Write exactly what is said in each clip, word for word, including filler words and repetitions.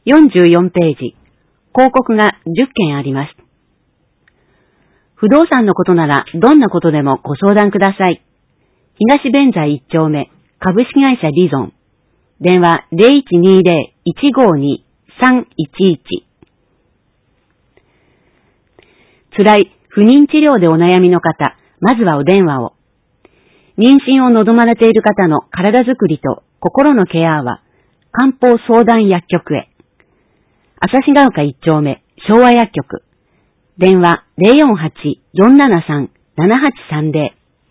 よんじゅうよんページ、広告がじゅっけんあります。不動産のことならどんなことでもご相談ください。東弁財いっ丁目、株式会社リゾン。電話 ゼロいちにゼロ いちごに さんいちいち。辛い不妊治療でお悩みの方、まずはお電話を。妊娠を望まれている方の体づくりと心のケアは、漢方相談薬局へ。旭ヶ丘いっ丁目、昭和薬局。電話 ゼロよんはち よんななさん ななはちさんゼロ。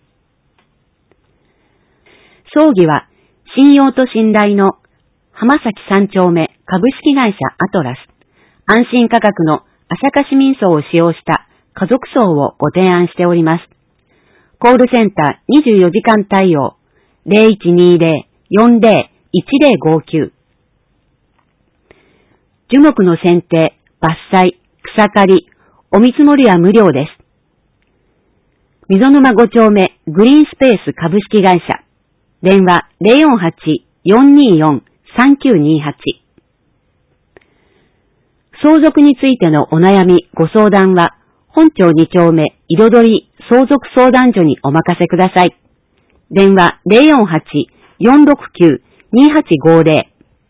葬儀は、信用と信頼の浜崎三丁目株式会社アトラス。安心価格の朝霞市民葬を使用した家族葬をご提案しております。コールセンターにじゅうよじかん対応 ゼロいちにゼロ よんゼロ いちゼロごきゅう。樹木の剪定、伐採、草刈り、お見積もりは無料です。溝沼ご丁目グリーンスペース株式会社。電話 ゼロよんはち よんにーよん さんきゅうにはち。相続についてのお悩み、ご相談は、本町に丁目彩り相続相談所にお任せください。電話 ゼロよんはち よんろくきゅう にはちごゼロ。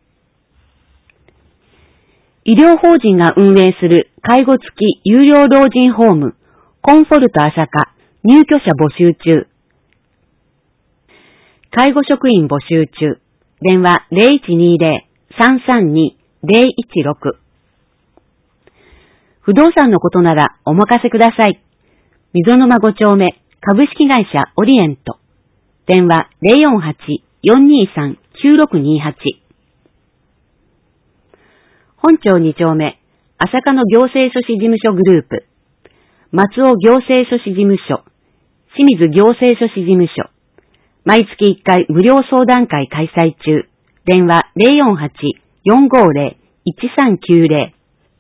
医療法人が運営する介護付き有料老人ホーム、コンフォルト朝霞、入居者募集中。介護職員募集中。電話 ゼロいちにゼロ さんさんに ゼロいちろく。不動産のことならお任せください。溝沼ご丁目株式会社オリエント。電話 ゼロよんはち よんにーさん きゅうろくにはち。本町に丁目、朝霞の行政書士事務所グループ、松尾行政書士事務所、清水行政書士事務所、毎月いっかい無料相談会開催中、電話 ゼロよんはち よんごゼロ いちさんきゅうゼロ。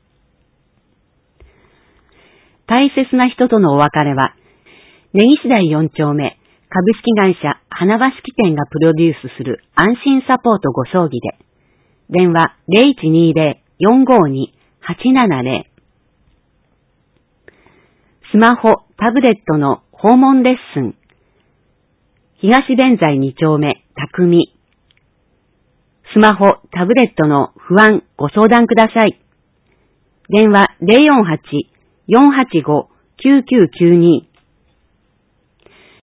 大切な人とのお別れは、根岸台よん丁目、株式会社花橋式店がプロデュースする安心サポートご葬儀で、電話 ゼロいちにゼロ よんごに はちななゼロ。スマホ、タブレットの訪問レッスン。東弁財に丁目、匠。スマホ、タブレットの不安、ご相談ください。電話 ゼロよんはち よんはちご きゅうきゅうきゅうに。